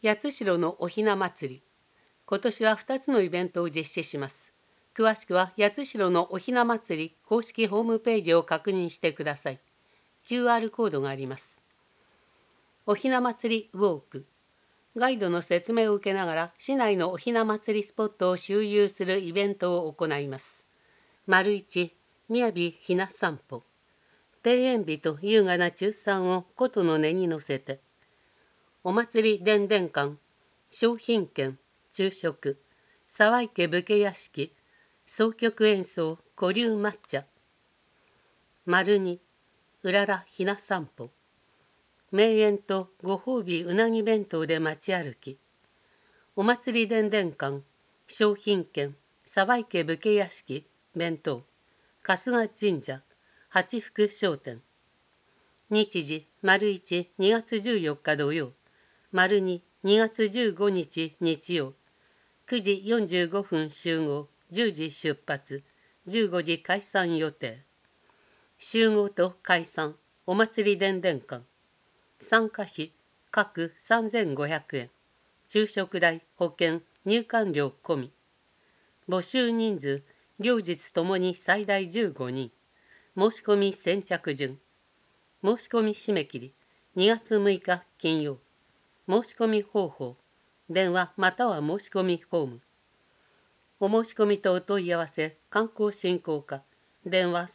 八代のおひな祭り。今年は2つのイベントを実施します。詳しくは八代のおひな祭り公式ホームページを確認してください。QR コードがあります。おひな祭りウォーク。ガイドの説明を受けながら市内のおひな祭りスポットを周遊するイベントを行います。丸1、みやびひな散歩。庭園日と優雅な中産を琴の音に乗せて。お祭り伝々館、商品券、昼食、沢池武家屋敷、箏曲演奏、古流抹茶。丸2、うららひな散歩。名園とご褒美うなぎ弁当で街歩き。お祭り伝々館、商品券、沢池武家屋敷、弁当、春日神社、八福商店。日時、丸1、2月14日土曜。丸2、2月15日日曜。9時45分集合、10時出発、15時解散予定。集合と解散、お祭り伝々館。参加費、各3500円。昼食代、保険、入館料込み。募集人数、両日ともに最大15人。申し込み先着順。申し込み締め切り、2月6日金曜。申し込み方法、電話または申し込みフォーム。お申し込みとお問い合わせ、観光振興課、電話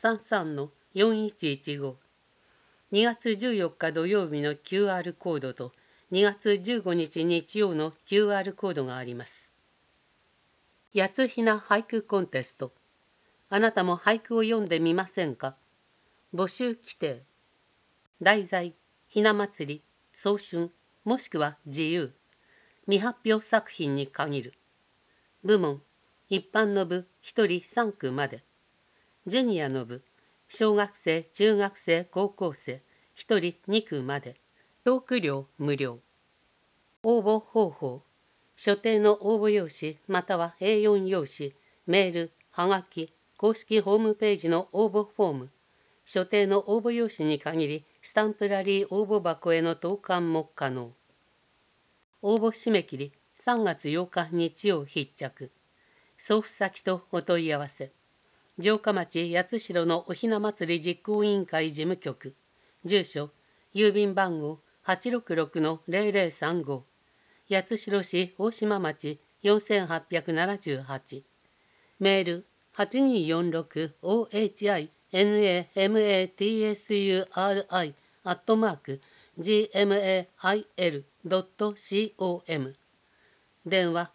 33-4115。2月14日土曜日の QR コードと2月15日日曜の QR コードがあります。八つひな俳句コンテスト。あなたも俳句を読んでみませんか？募集規定。題材、ひな祭り、早春、もしくは自由。未発表作品に限る。部門、一般の部1人3句まで。ジュニアの部、小学生、中学生、高校生、1人2句まで。トーク料無料。応募方法、所定の応募用紙または A4 用紙、メール、はがき、公式ホームページの応募フォーム、所定の応募用紙に限り、スタンプラリー応募箱への投函も可能。応募締め切り、3月8日日曜必着。送付先とお問い合わせ。城下町八代のおひな祭り実行委員会事務局。住所、郵便番号866-0035。八代市大島町4878。メール、8246ohinamatsuri@gmail.com。電話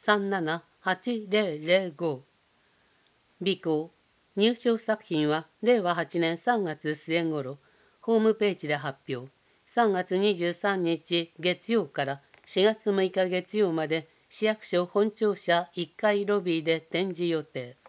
378005。備考、入賞作品は令和8年3月末頃、ホームページで発表。3月23日月曜から4月6日月曜まで市役所本庁舎1階ロビーで展示予定。